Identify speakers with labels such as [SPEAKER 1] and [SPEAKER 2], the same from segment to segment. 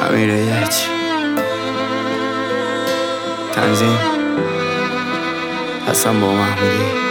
[SPEAKER 1] امیر یک تنظیم حسن با محمودی.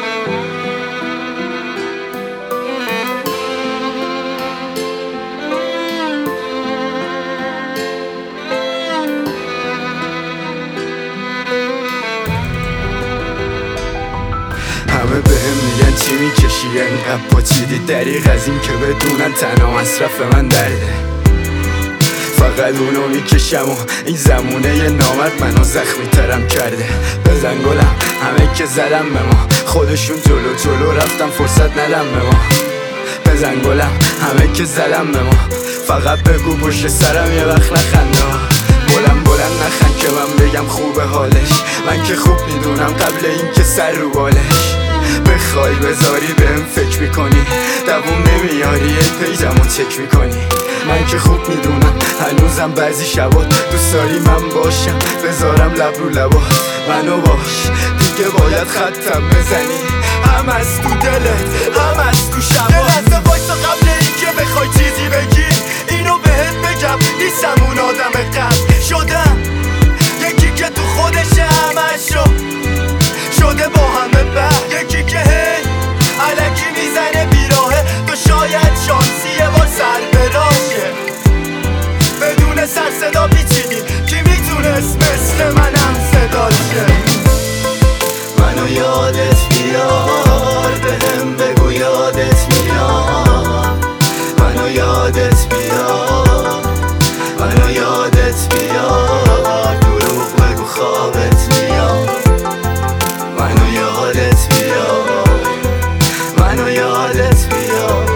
[SPEAKER 1] همه بهم میگن چی میکشی انقدر پاچیدی، دریغ از این که بدونن تنها مصرف من درده. فقط اونو میکشم و این زمونه یه نامرد منو زخمی ترم کرده. بزن گلم همه که زدم به ما، خودشون جلو رفتم فرصت ندم به ما. بزن گلم همه که زدم به ما، فقط بگو پشت سرم یه وقت نخنده. بلند نخند که من بگم خوبه حالش، من که خوب میدونم قبل این که سر رو بالش. بخوای بذاری بهم فکر میکنی، دووم نمیاری پیجمو چک میکنی. من که خوب میدونم هنوزم بعضی شبات دوست داری من باشم، بذارم لب رو لبات منو باش. دیگه باید خطم بزنی، هم از تو دلت هم از تو شبات. یه لحظه وایسا قبل این که بخوای چیزی بگی، اینو بهت بگم نیستم اون آدم قبل شدم. یکی که تو خودشه همشو شده با همه بر، یکی که هی علکی میزنه بیراهه. تو شاید شانسی یه بار سر براشه، بدون سر صدا پیچیدی کی میتونست مثل منم صدا شه. منو یادت بیار بهم بگو یادت میاد. منو یادت بیار منو یادت بیار، دروغ بگو خوابت میاد. منو یادت بیار منو یادت بیار.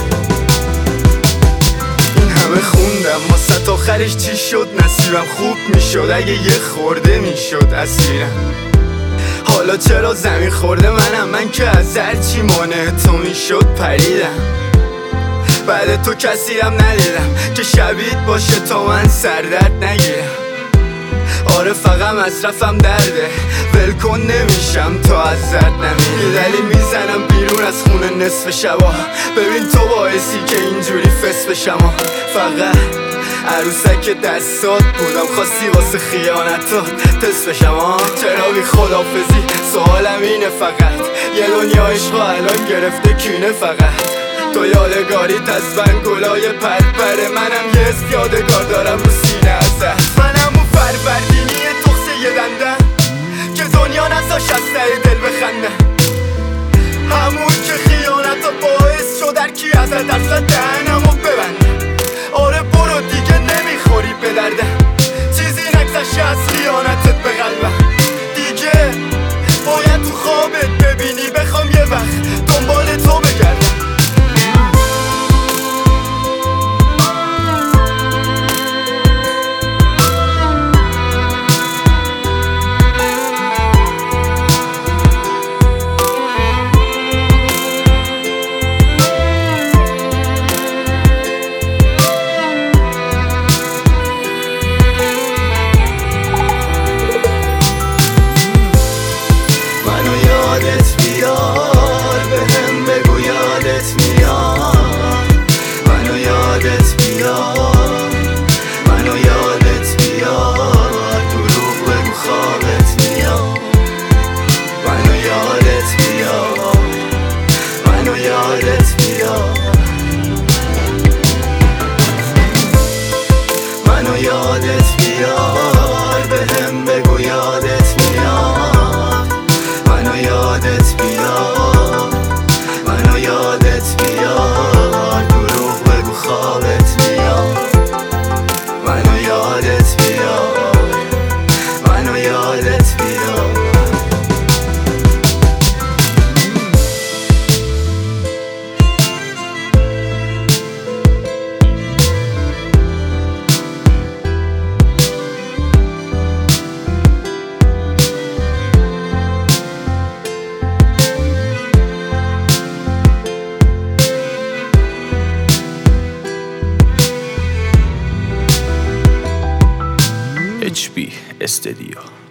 [SPEAKER 1] این همه خوندم واسه آخرش چی شد؟ نصیبم خوب میشد اگه یه خورده میشد اسیرم. حالا چرا زمین خورده من که از هرچی مانع تو میشد پریدم. بعد تو کسی هم ندیدم که شبیهت باشه تا من سردرد نگیرم. آره فقط مصرفم درده، ولکن نمیشم تا از زرد نمیری. دلی میزنم بیرون از خونه نصف شبا، ببین تو باعثی که اینجوری فس بشم. فقط عروسک دستات بودم، خواستی واسه خیانتات تست بشم. چرا بی خدافزی سوالم اینه، فقط یه دنیا عشق الان گرفته کینه. فقط تو یادگاریت از بنگلای پرپر، منم یه اسم یادگار دارم رو سینه ازت. منم اون فروردینی تخصه یه دندم که دنیا نذاش از ته دل بخندم. همون که خیانتات باعث شد هرکی ازت درصد دهنمو ببندم. آره برو دیگه نمیخوری به دردم، چیزی نگذشته از خیانتت به قلبم. دیگه باید تو خوابت ببینی بخوام یه وقت دنبال تو بگردم. بهم بگو یادت میاد. منو یادت بیار منو یادت بیار، دروغ بگو خوابت میاد. منو یادت بیار منو یادت بیار. منو یادت بیار بهم بگو یادت میاد. منو یادت بیار منو یادت بیار، دروغ بگو خوابت میاد. منو یادت بیار منو یادت بیار. HB استدیو.